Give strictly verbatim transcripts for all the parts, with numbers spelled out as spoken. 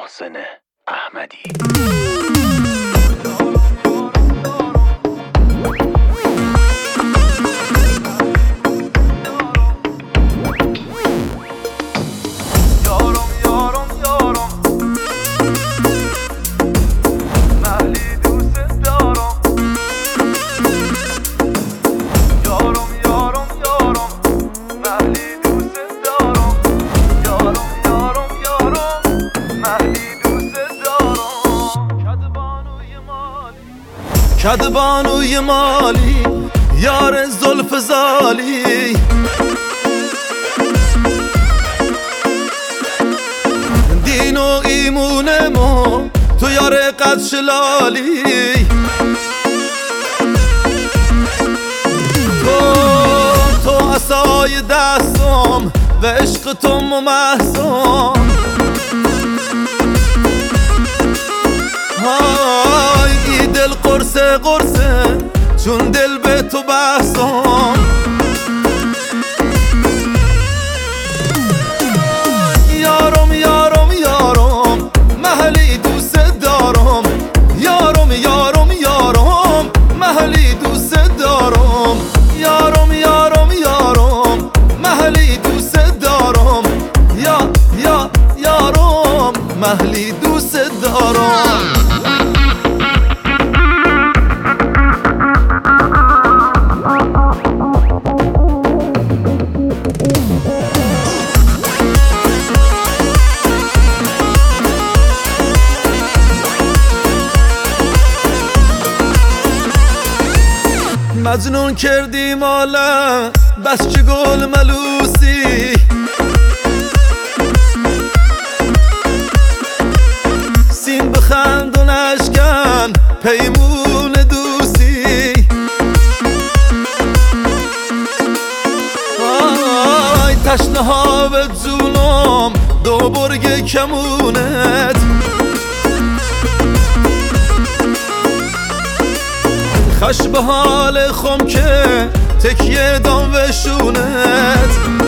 محسن احمدی. کدبانوی مالی یار زلف زالی، دین و ایمون ما تو یار قد شلالی. تو تو عصای دستم و عشق تو ممحصم، های دل قرصه قرصه چون دل به تو بحثم. یارم یارم یارم محلی دوست دارم، یارم یارم یارم محلی دوست دارم، یارم یارم یارم محلی دوست دارم، یا یا یارم محلی دوست دارم. مجنون کردی مالا بس چه گل ملوسی، سین بخند و نشکن پیمون دوستی. آی تشنه ها به جونم دو برگ کمونت، خش به حال خم که تکیه دام و شونت.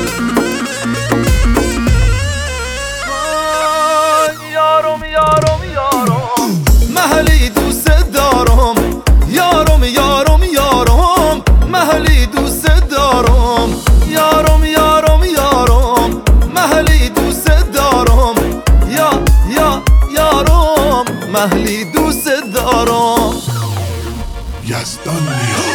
یارم یارم یارم محلی دوست دارم، یارم یارم یارم محلی دوست دارم، یارم یارم یارم محلی دوست دارم، یا یا یارم محلی دوست دارم. یزدانیا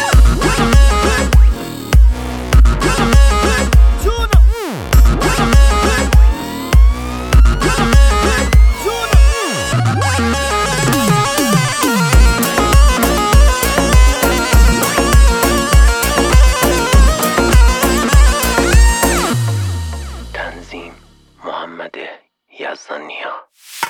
تنظیم محمد یزدانیا.